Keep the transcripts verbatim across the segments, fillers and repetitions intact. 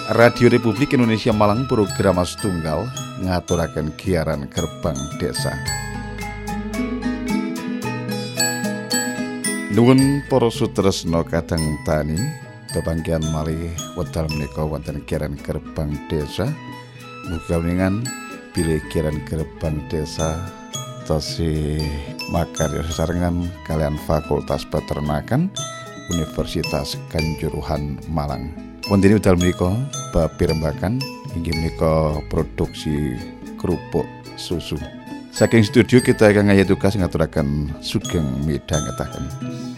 Radio Republik Indonesia Malang program setunggal ngaturaken giaran Gerbang Desa. Nuwun para sutresna kadang tani bebangkian malih wekdal menika wonten giaran Gerbang Desa. Muga wingan bilih giaran Gerbang Desa tasih makarya sesarengan kalian Fakultas Peternakan Universitas Kanjuruhan Malang. Wonten wekdal menika bab pirembagan inggih menika produksi kerupuk susu. Saking studio kita akan ngaya tugas ngaturaken sugeng midhangetaken.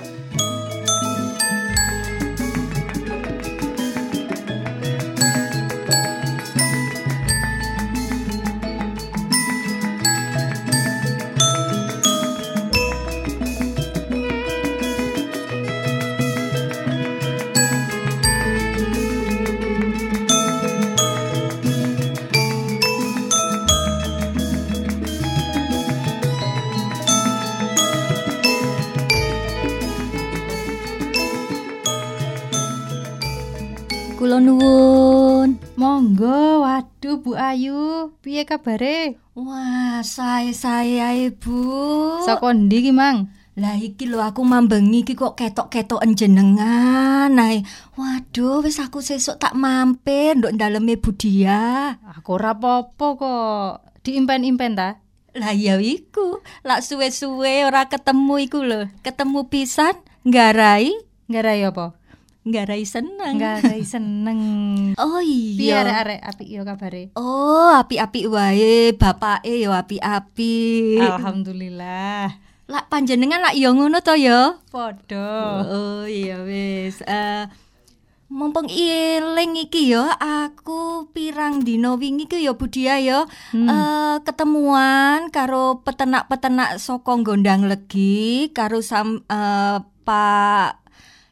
Kula nuwun. Monggo, waduh Bu Ayu, piye kabare? Wah, sae-sae ae, Bu. Saka ndi ki, Mang? Lah iki lho aku mambengi iki kok ketok-ketoken jenengan ae. Waduh, wis aku sesuk tak mampir nduk daleme Budia. Aku ora apa-apa kok. Diimpen-impen ta? Lah ya iku, lak suwe-suwe ora ketemu iku lho. Ketemu pisan nggarai, Nggarai apa? nggarai seneng. Nggarai seneng. Oh Piye iya. arek-arek apik ya kabare? Oh, apik-apik wae, bapake ya apik-apik. Alhamdulillah. Lak panjenengan lak ya ngono to ya? Padha. Oh iya wis. Eh mumpung iling iki ya, aku pirang dina wingi ku ya Budia ya Hmm. eh ketemuan karo peternak-peternak saka Gondang Legi karo sam, eh, Pak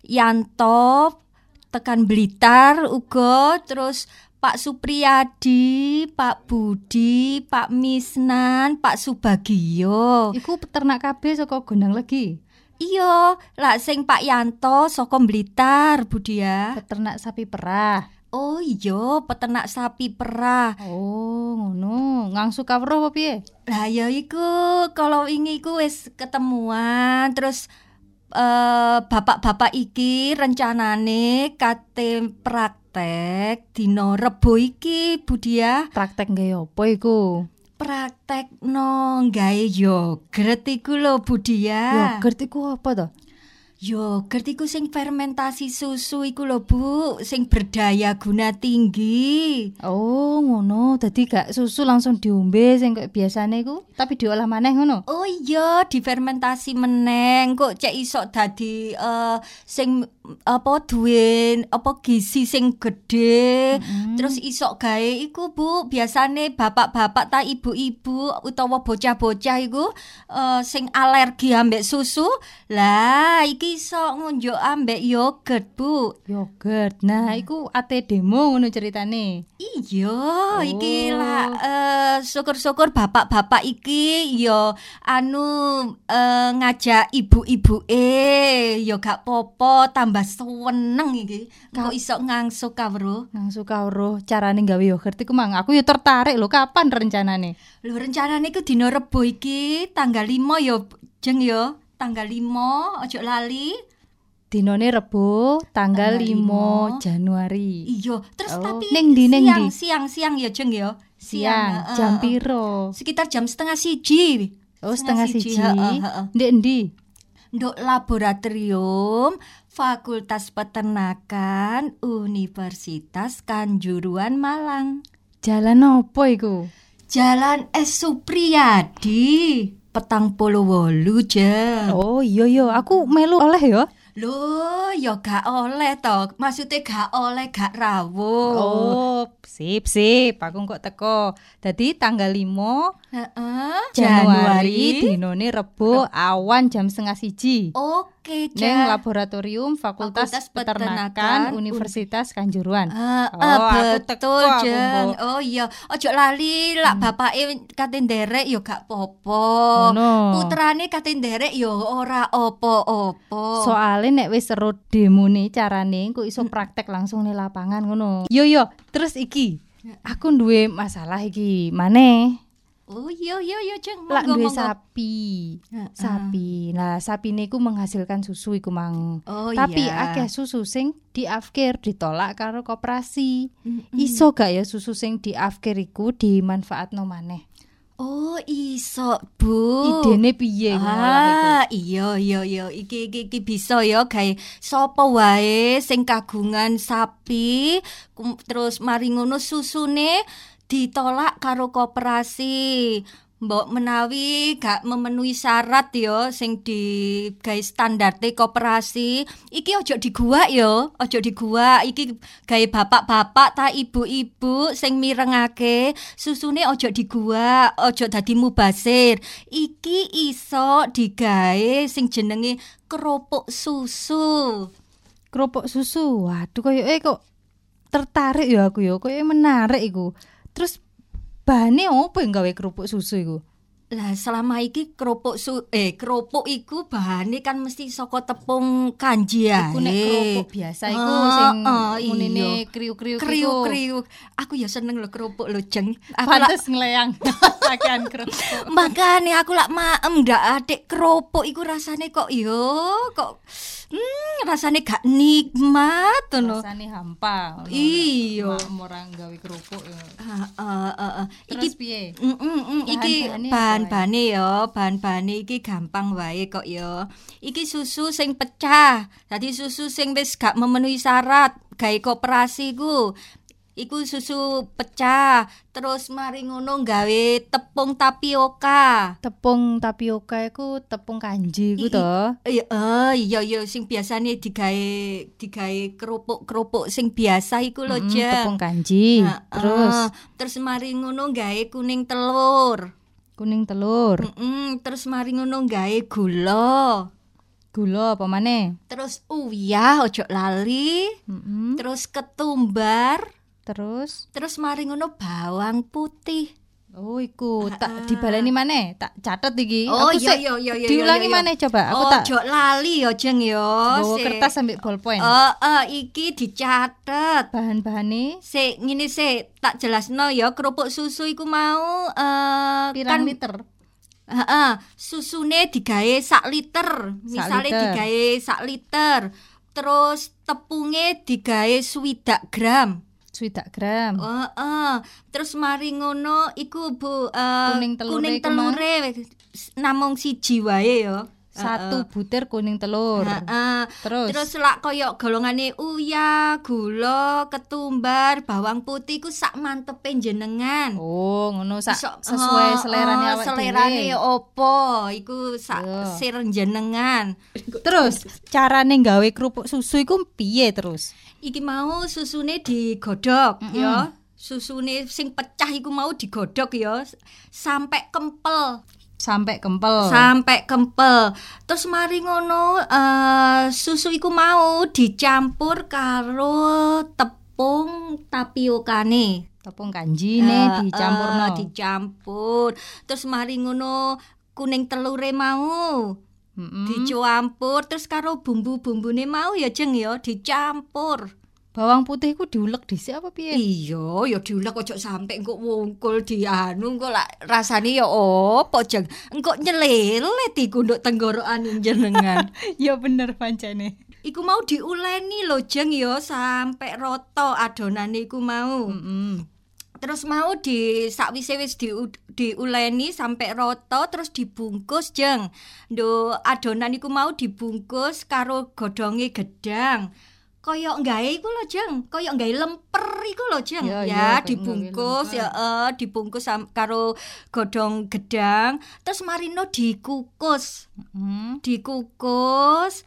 Yanto tekan Blitar uga, terus Pak Supriyadi, Pak Budi, Pak Misnan, Pak Subagio. Iku peternak kabeh saka Gondang Legi. Iya, lak sing Pak Yanto saka Blitar, Budia. Peternak sapi perah. Oh iya, peternak sapi perah. Oh, ngono. Ngangsu kawruh apa piye? Lah ya iku kalau wingi iku wis ketemuan, terus eh bapak-bapak iki rencanane kate praktek dina Rebo iki, Budia. Praktek nggawe apa iku? Praktek no gawe yogurt iku lho, Budia. Yogurt iku apa to? Yogurt iku sing fermentasi susu iku lho, Bu, sing berdaya guna tinggi. Oh, ngono. Dadi gak susu langsung diombe sing kaya biasane iku, tapi diolah maneh ngono. Oh iya, difermentasi meneng kok cek iso dadi eh sing apa duwe apa gizi sing gede. Mm-hmm. Terus iso gawe iku, Bu, biasane bapak-bapak ta ibu-ibu utawa bocah-bocah iku eh sing alergi ambek susu. Lah, iki iso ngunjuk ambek yogurt, Bu. Yogurt. Nah, iku ate demo ngono ceritane. Iya, Oh. iki lah eh, syukur-syukur bapak-bapak iki yo anu eh, ngajak ibu-ibu eh yo gak popo tambah seneng iki. Kok iso ngangsu kawruh. Ngangsu kawruh carane gawe yogurt iku Mang. Aku yo tertarik lho, kapan rencanane? Lho rencanane iku dina Rebo iki tanggal lima yo jeng yo. Tanggal lima ojo lali. Dinane Rebo, tanggal Tanggal lima lima. Januari. Iya, terus Oh, tapi ning ndi, ning siang, ndi? siang siang ya jeng ya. Siang, heeh, jam heeh. piro? Sekitar jam setengah siji. Oh, setengah siji. heeh, heeh. Ndek endi? Nduk laboratorium Fakultas Peternakan Universitas Kanjuruhan Malang. Jalan opo iku? Jalan S Supriyadi petang puluh wolu jeng. Oh, iya iya, aku melu oleh ya. Loh, ya gak oleh toh. Maksudnya gak oleh gak rawuh. Oh, sip sip, aku kok teko. Dadi tanggal lima Heeh. Januari dinane Rebo awan jam setengah siji. Oke, Neng Jan. laboratorium Fakultas, Fakultas Peternakan, Peternakan, Universitas Kanjuruhan. Ah, Oh, ah, aku teko, betul, aku Jan. mbok. Oh iya, ojo lali lak bapake kate nderek ya gak popo. Ngono. Putrane kate nderek ya ora opo-opo. Soale Soale nek wis ero demone carane engko iso praktek langsung ning lapangan ngono. Yo yo, terus iki. Aku duwe masalah iki. Maneh. Oh iya iya iya Jeng. Lak Monggo duwe monggo. sapi. Heeh. Sapi. Nah, sapine iku menghasilkan susu iku mang. Oh Tapi iya. akeh susu sing diafkir ditolak karo koperasi. Mm-mm. Iso gak ya susu sing diafkir iku dimanfaatno maneh? Oh iso Bu. Idene piye ngono Ah, iya iya iya iki iki iki bisa ya gawe sapa wae sing kagungan sapi kum- terus mari ngono susune ditolak karo koperasi. Mbok menawi gak memenuhi syarat ya sing digawe standarte koperasi, iki ojo diguak ya, ojo diguak. Iki gawe bapak-bapak ta ibu-ibu sing mirengake susune ojo diguak, ojo dadi mubazir. Iki iso digawe sing jenenge kerupuk susu. Kerupuk susu. Waduh koyoke kok tertarik ya aku ya, koyoke menarik iku. Terus bahane opo yang gawe kerupuk susu iku? Lah selama iki kerupuk su eh kerupuk iku bahane kan mesti saka tepung kanji ae. Iku nek kerupuk biasa iku Ah, sing ah, munine iya. kriuk-kriuk iku. Kriuk-kriuk. Aku ya seneng lho kerupuk lho, Jeng. Aku lak Pantes ngleyang kakean kerupuk. makane aku lak maem ndak adik kerupuk iku rasane kok yo kok hmm, rasane gak nikmat ngono. Rasane hampa. ngono. Iya. Mak orang gawe kerupuk ya. Heeh, heeh. Iki Terus piye? Mm, mm, mm. Iki Bahan-bahannya apa bahan-bahane ya, bahan-bahane iki gampang wae kok ya. Iki susu sing pecah. Dadi susu sing wis gak memenuhi syarat gawe koperasi ku. Iku susu pecah. Terus mari ngono gawe tepung tapioka. Tepung tapioka iku tepung kanji iku I- to. Iya, eh, iya iya sing biasane digawe digawe kerupuk-kerupuk sing biasa iku lho, Mm, Jeng. tepung kanji. Heeh. Terus terus mari ngono gawe kuning telur. kuning telur. Mm-mm, terus mari ngono gawe gula. Gula apa maneh? Terus uyah ojo lali. Mm-mm. Terus ketumbar. Terus Terus mari ngono bawang putih. oh iku tak dibaleni maneh, tak catet iki. Oh Aku iya sik iya iya iya. diulangi iya, iya. maneh coba. Aku tak Ojo lali ya Jeng ya. bawa Sik. kertas sambil bolpen. Oh, eh, iki dicatet. Bahan-bahane Sik ngene sik tak jelasno ya kerupuk susu iku mau eh pirang kan liter? heeh, susune digawe sak liter. Misale liter. digawe sak liter. Terus tepunge digawe swidak gram. swidak gram. Heeh. Terus mari ngono iku Bu eh, Kuning telure kuning iku mah? telure namung siji wae ya. Satu butir kuning telur. Heeh. Terus, Terus lak koyo golongane uyah, gula, ketumbar, bawang putih iku sak mantepe jenengan. oh ngono sak Iso- sesuai oh, selerane oh, awak selerane dhewe. opo iku sak Iya. sir jenengan. Terus carane gawe kerupuk susu iku piye terus? Iki mau susune digodhog ya. Susune sing pecah iku mau digodhog ya sampai kempel. Sampai kempel. Sampai kempel. Terus mari ngono eh, susu iku mau dicampur karo tepung tapiokane. Tepung kanji nih dicampurno. Eh, dicampur. Terus mari ngono kuning telure mau Mm-mm. dicampur terus karo bumbu-bumbune mau ya Jeng ya dicampur. Bawang putih ku diulek dhisik apa piye? Iya, ya diulek ojo sampe engko wungkul dianu engko lak rasane ya opo Jeng. Engko nyelelet iku nduk tenggorokan jenengan. Ya bener pancene. Iku mau diuleni lho Jeng ya sampe rata adonane iku mau. Mm-mm. Terus mau di sakwise wis di diuleni sampai rata terus dibungkus Jeng. Nduk adonan iku mau dibungkus karo godhonge gedang. Koyok nggae iku lho Jeng, koyok nggae lemper iku lho Jeng. Ya, Ya, ya, kayak dibungkus nggawe ya eh dibungkus sam- karo godhong gedang, terus marino dikukus. Mm. Dikukus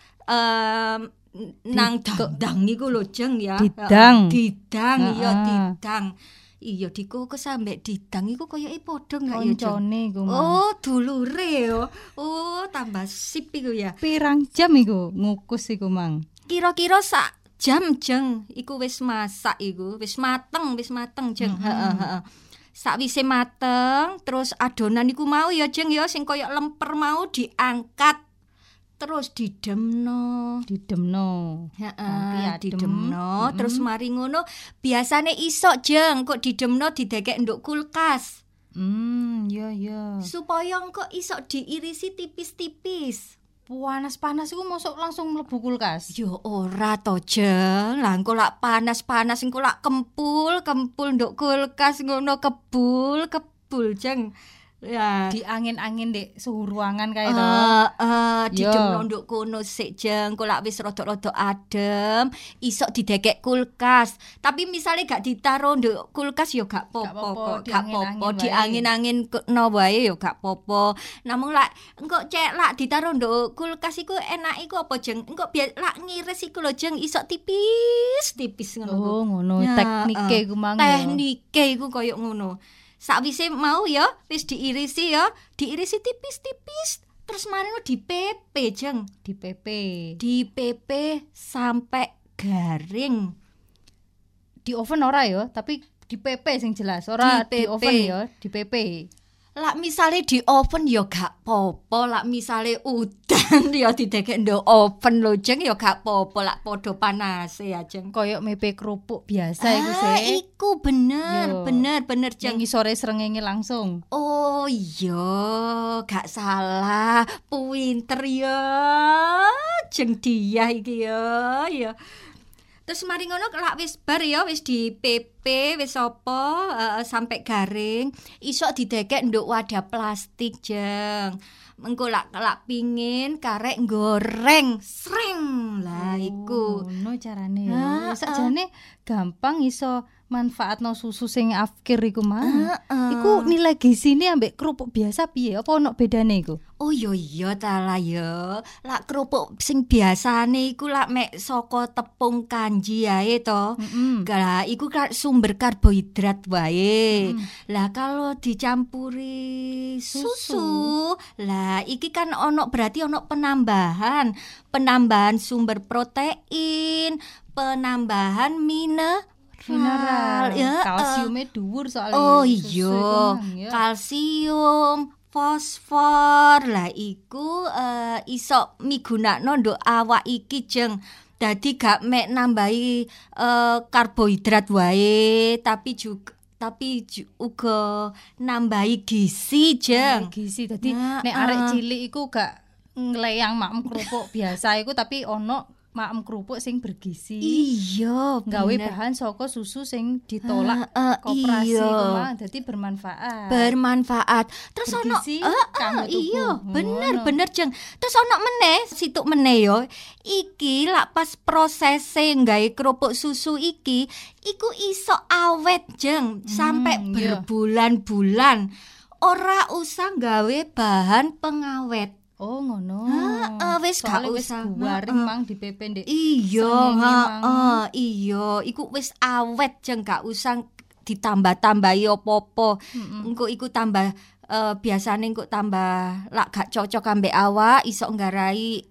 em nang dang iku lho Jeng ya. Didang. Heeh, Didang iya Heeh. didang. Iya dikukus ambek didang iku koyoke padha enggak ya Jeng? Koncone iku mah. Oh, dulure yo. Oh, tambah sip iku ya. Pirang jam iku ngukus iku mang. Kira-kira sak jam Jeng iku wis masak iku, wis mateng, wis mateng Jeng. Heeh, heeh. Sakwise mateng, terus adonan iku mau ya Jeng ya sing koyo lemper mau diangkat. terus didemno. Didemno. Heeh, Nganti adem. didemno, Mm-mm. terus mari ngono biasane iso jeng kok didemno didekek nduk kulkas. Hmm, iya iya. Supaya engko iso diirisi tipis-tipis. Panas-panas iku mosok langsung mlebu kulkas. Yo ora to jeng, lah engko lak panas-panas engko lak kempul-kempul nduk kulkas ngono kebul-kebul jeng. Ya. Di angin-angin dek suhu ruangan kae to. Eh, eh, Yo. didemno nduk kono sik jeng, kok lak wis rada-rada adem, iso didekek kulkas. Tapi misalnya gak ditaruh nduk kulkas yo gak Gak popo apa-apa, kok, di gak angin-angin popo, di wae. angin-angin no wae yo gak popo. Namung lak engko cek lak ditaruh nduk kulkas iku enak iku apa jeng? Engko biar lak ngiris iku lho jeng iso tipis-tipis ngono. Oh, ngono. Ya, Teknike eh, iku mang. yo. Teknike iku koyo ngono. Sakwise mau ya wis diirisi ya, diirisi tipis-tipis. Terus marino dipepe jeng, Di P P. dipepe sampai garing. Di oven ora ya, tapi di P P sing jelas. Ora Di di, P P. oven ya, di P P. Lak misale di oven ya gak popo, lak misale udan ya didekek nduk oven lho jeng ya gak popo, lak padha panase ya jeng. Koyok mepe kerupuk biasa iku Ah, sih. iku bener, Yo. bener, bener jeng. Yang ngisore srengenge langsung. Oh iya, gak salah. Pinter ya. Jeng dia iki ya, ya. Terus mari ngono lak wis bar ya, wis di P P, wis apa uh, sampai garing, iso didekek nduk wadah plastik jeng. Engko lak lak pingin karek goreng, sreng. Lah iku. Oh, ngono carane Ah, ya. Sakjane gampang iso manfaatno susu sing afkir iku mah. Heeh. Iku nilai gisine ambek kerupuk biasa piye? Apa ono bedane iku? Oh iya iya ta lah ya. Lak kerupuk sing biasane iku lak mek saka tepung kanji ae to. Heeh. Lah iku ka- sumber karbohidrat wae. Lah kalau dicampuri susu, Susu. lah iki kan ono berarti ono penambahan, penambahan sumber protein, penambahan mineral. Mineral, Ya, kalsiumnya dhuwur soalnya. Oh susu iku iya, mang, ya. kalsium, fosfor, lah iku eh, iso migunakno nduk awak iki jeng. Dadi gak mek nambahi eh, karbohidrat wae, tapi juga tapi ju- uga nambahi gizi jeng. Nambahi gizi. Dadi Nah, nek ah. arek cilik iku gak ngleyang maem kerupuk biasa iku tapi ono maem kerupuk sing bergizi. Iya, Gawe bener. bahan saka susu sing ditolak Ah, ah, koperasi iya. iku mah dadi bermanfaat. Bermanfaat. Terus ono Bergizi eh, kanggo eh, iya, tubuh. bener Ngono. bener jeng. Terus ono meneh, situk meneh yo. Iki lak pas prosese gawe kerupuk susu iki, iku iso awet jeng sampai iya. berbulan-bulan. Ora usah gawe bahan pengawet. Oh ngono. Heeh, wis gak Soale wis usah. garing Heeh. mang di P P ndek. Iya, srengenge mang. heeh, iya, iku wis awet jeng gak usah ditambah-tambahi apa-apa. Engko iku tambah eh, biasane engko tambah lak gak cocok ambek awak iso nggarai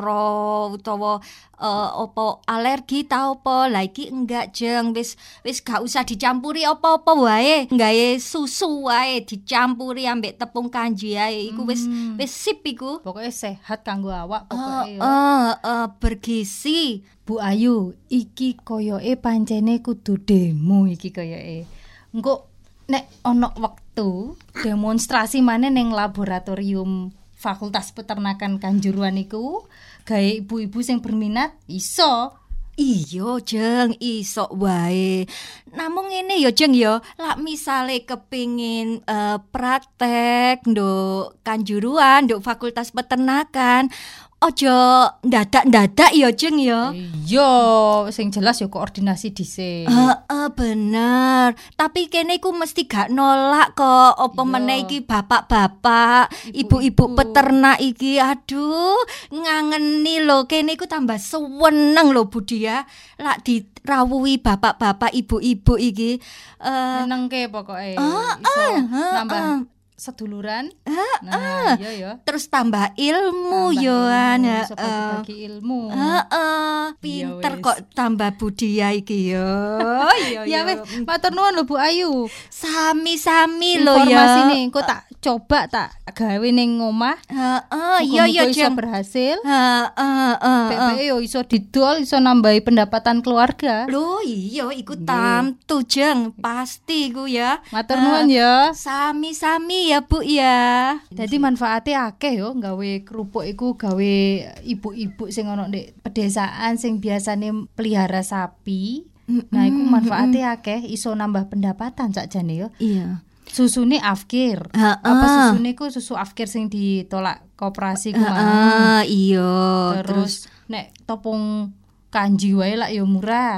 loro utawa eh, apa alergi ta apa. Lah iki enggak jeng wis wis gak usah dicampuri apa-apa wae. Nggawe susu wae dicampuri ambek tepung kanji ae. Iku wis Hmm. wis sip iku. Pokoknya sehat kanggo awak Eh, pokoknya ya. eh, eh, bergizi. Bu Ayu, iki koyoke pancene kudu demo iki koyoke. Engko nek ana wektu demonstrasi maneh ning laboratorium Fakultas Peternakan Kanjuruhan iku, gawe ibu-ibu sing berminat iso. Iya jeng iso wae. Namung ngene ya jeng ya, lak misale kepingin eh, praktek nduk kanjuruhan, nduk Fakultas Peternakan, ojo ndadak-ndadak ya jeng ya. Iya, sing jelas ya koordinasi dhisik. Heeh bener. Tapi kene iku mesti gak nolak kok. Apa Iya. meneh iki bapak-bapak, Ibu-ibu. ibu-ibu peternak iki. Aduh, ngangeni lho. Kene iku tambah seneng lho Budia. Lak dirawuhi bapak-bapak, ibu-ibu iki. Eh Senengke pokoke. Ah, Iso ah, nambah ah. seduluran. Nah, iya ya. Terus tambah ilmu yo an. Iso bagi ilmu. Heeh, pinter kok tambah budaya iki yo. Iya Ya wis, matur nuwun lho Bu Ayu. Sami-sami lho ya. Informasi engko tak coba tak gawe ning omah. Heeh, iya ya iso Jeng. berhasil. Heeh, heeh. P P E yo iso didol, iso nambahi pendapatan keluarga. Lho iya iku tamtu Jeng, pasti iku ya. Matur nuwun ya. Sami-sami ya Bu ya. Jadi manfaatnya akeh yo gawe kerupuk iku gawe ibu-ibu sing ana ndek pedesaan sing biasane pelihara sapi. Nah, iku manfaatnya akeh, iso nambah pendapatan sakjane yo. Iya. Susune afkir. Ha, Apa ah. susune ku susu afkir sing ditolak koperasi ku mang. Heeh, iya. Terus nek topung kanji wae lak yo murah.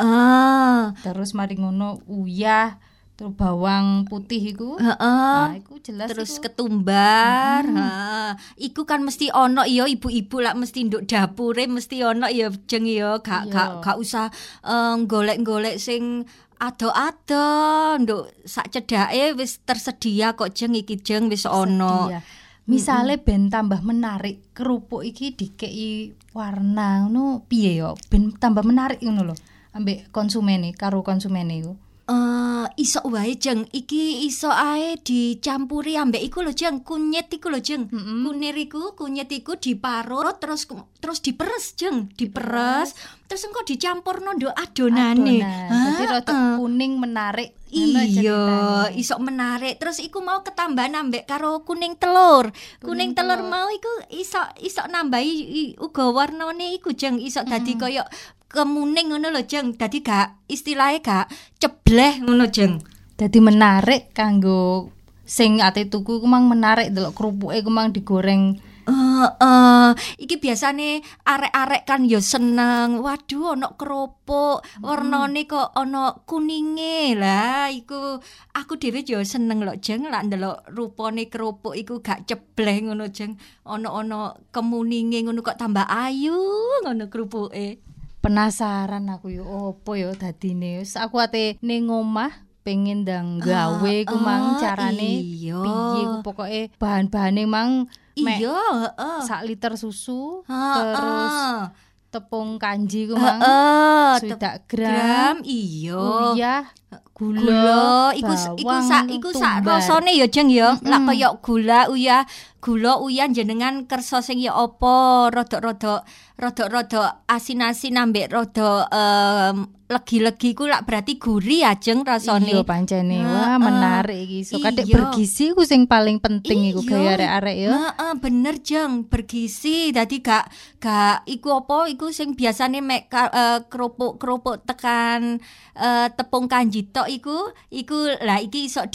Heeh. Terus mari ngono uyah, terus bawang putih iku. Heeh. Nah, iku jelas Terus iku. ketumbar, ha. Iku kan mesti ono ya ibu-ibu lak mesti nduk dapure mesti ono ya Jeng ya, gak Iya. gak gak usah eh, golek-golek sing ado-ado, nduk sak cedake wis tersedia kok Jeng iki Jeng wis ono. Sedia. Misale ben tambah menarik kerupuk iki dikei warna ngono piye yo ben tambah menarik ngono lho ambek konsumene karo konsumene iku. Eh iso wae Jeng, iki iso ae dicampuri ambek iku lho Jeng, kunyit iku lho Jeng. Mm-mm. Kunir iku, kunyit iku diparut terus terus diperes Jeng, diperes. Terus engko dicampurno nduk adonane. Adonan. Dadi rada Heeh. kuning menarik. Ngono Iya, ceritane. iso menarik. Terus iku mau ketambahan ambek karo kuning telur. Kuning, Kuning telur telur. mau iku iso iso nambahi i- uga warnane iku Jeng, iso dadi koyo kemuning ngono lho Jeng. Dadi gak istilahnya gak cebleh ngono Jeng. Dadi menarik kanggo sing ate tuku ku mang menarik delok kerupuke ku mang digoreng. Eh, eh, iki biasane arek-arek kan ya seneng. Waduh, ana kerupuk, warnane kok ana kuninge. Lah, iku aku dhewe ya seneng lho, Jeng, lak ndelok rupane kerupuk iku gak cebleh ngono, Jeng. Ana-ana kemuninge ngono kok tambah ayu ngono kerupuke. Penasaran aku yo opo yo dadine. Wis aku ate ning omah pengen ndang gawe ku mang ah, carane iya. piye ku pokoke bahan-bahane mang mek Iya, heeh. sak liter susu Heeh. terus tepung kanji ku mang Heeh, swidak gram gram iya. uyah gula, Gula iku iku bawang, sak iku sak tumbar. rasane ya Jeng ya. Mm-mm. Lak kaya gula uyah, gula uyah jenengan kersa sing ya apa rada-rada rada-rada asin-asin ambek rada em, legi-legi ku lak berarti gurih ya Jeng rasane. Iya pancene wah Heeh. menarik iki so kadek Iya. bergizi ku sing paling penting iku Iya. gawe arek-arek ya. Heeh, bener Jeng, bergizi. Dadi gak gak iku apa iku sing biasane mek ka- eh, kerupuk-kerupuk tekan eh, tepung kanji tok iku iku lah iki iso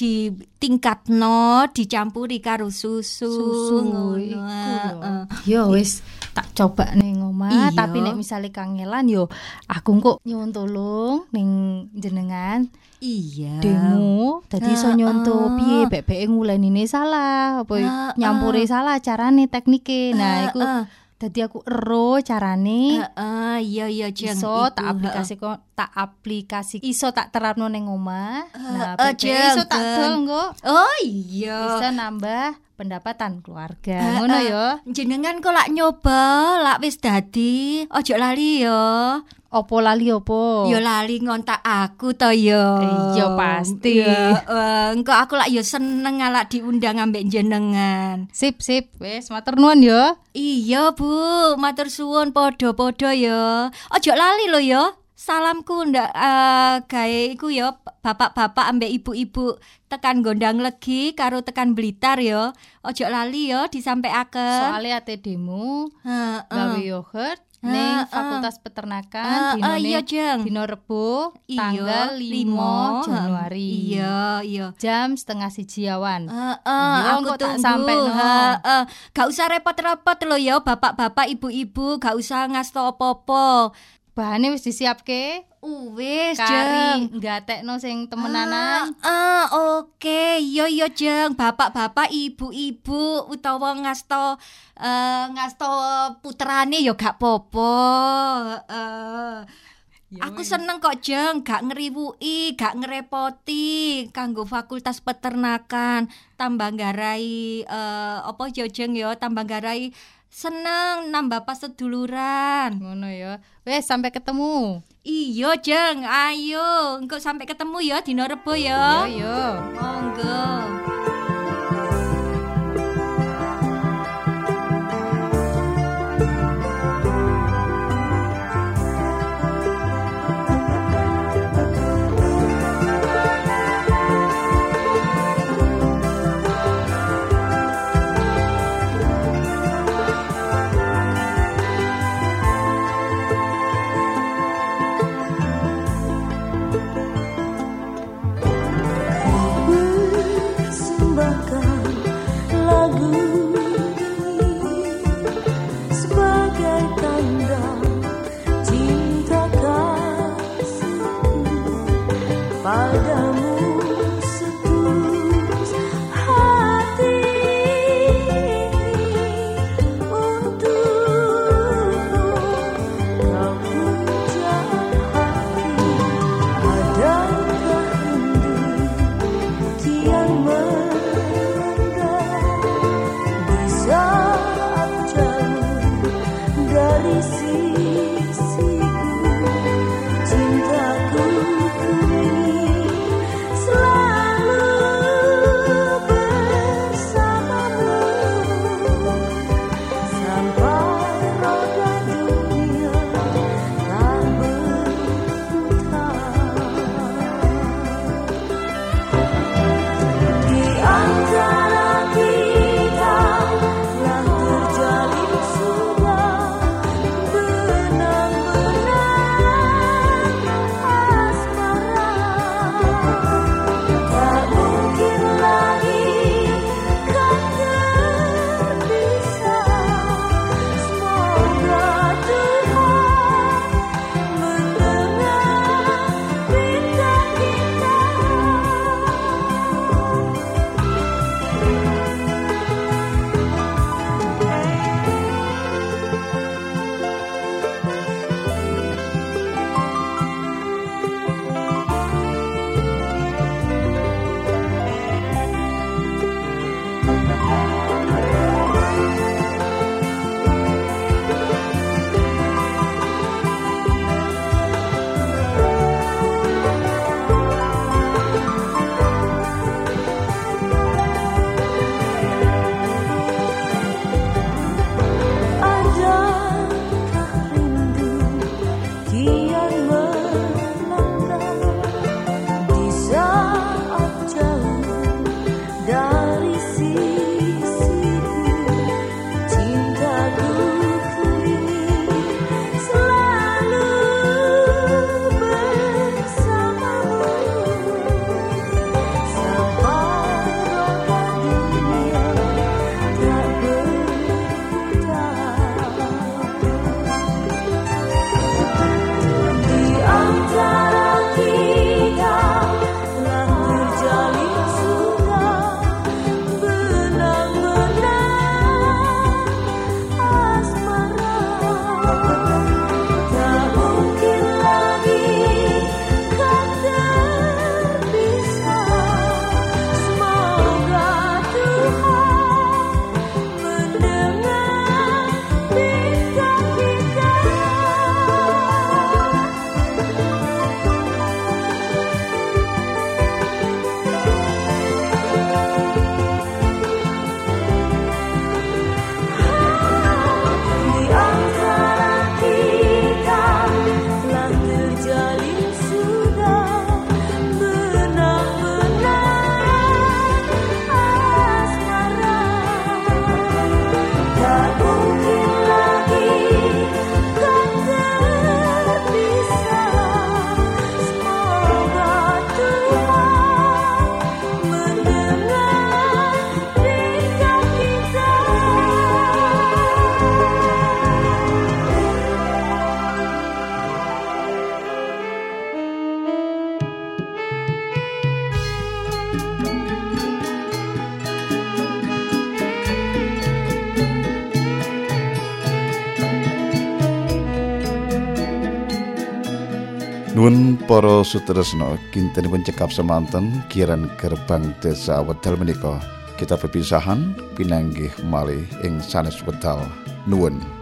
ditingkatno dicampuri karo susu, Susu ngono. iku lho. Heeh. Yo wis tak coba ning omah, Iya. tapi nek misale kangelan yo aku kok nyuwun tolong ning jenengan Iya. demo dadi iso Heeh. nyonto piye bek-beke ngulenine salah apa Heeh. nyampure salah carane teknike. Nah, iku Heeh. dadi aku ero carane Heeh, iya iya Jeng. iso Iku, tak aplikasi kok tak aplikasi iso tak terapno ning omah. Nah, Heeh, bek-beke iso tak Jeng. dol engko heeh. Oh iya. bisa nambah pendapatan keluarga. Ngono Heeh. ya. Jenengan kok lak nyoba, lak wis dadi, ojo lali ya. Opo lali opo? Ya lali ngontak aku to ya. Iya, pasti. Ya, eh, engko aku lak ya seneng lak diundang ambek jenengan. Sip sip, wes matur nuwun ya. Iya, Bu, matur suwun padha-padha ya. Ojo lali lho ya. Salamku ndak eh, gawe iku ya bapak-bapak ambek ibu-ibu tekan Gondang Legi karo tekan Blitar ya. Ojo lali ya disampaiaken. Soale ate demo Heeh. gawe yogurt ning Heeh. Fakultas Peternakan Heeh, dinane iya, Jeng. dino Rebo Iya, tanggal lima Januari. Iya, iya. Jam setengah sijiawan. Heeh, Iya, aku engko tak tunggu. sampekno. Heeh. Gak usah repot-repot lho ya, bapak-bapak, ibu-ibu, gak usah ngasto apa-apa. Bahane wis disiapke Wis, kari Jeng. nggatekno sing temenanan. Ah, oke. Iya, iya, Jeng. Bapak-bapak, ibu-ibu utawa ngasto eh ngasto puterane ya gak apa-apa. Heeh. Aku seneng kok Jeng, gak ngeriwuki, gak ngerepoti kanggo Fakultas Peternakan, tambah nggarai eh, apa ya Jeng ya, tambah nggarai seneng nambah pas seduluran. Ngono ya. Wes sampai ketemu. Iya Jeng, ayo engko sampai ketemu ya dina Rebo ya. Yo yo. Monggo. Nuwun para sutresna, kintenipun cekap semanten Kiran Gerbang Desa wekdal menika kita pepisahan pinanggih malih ing sanes wekdal. Nuwun.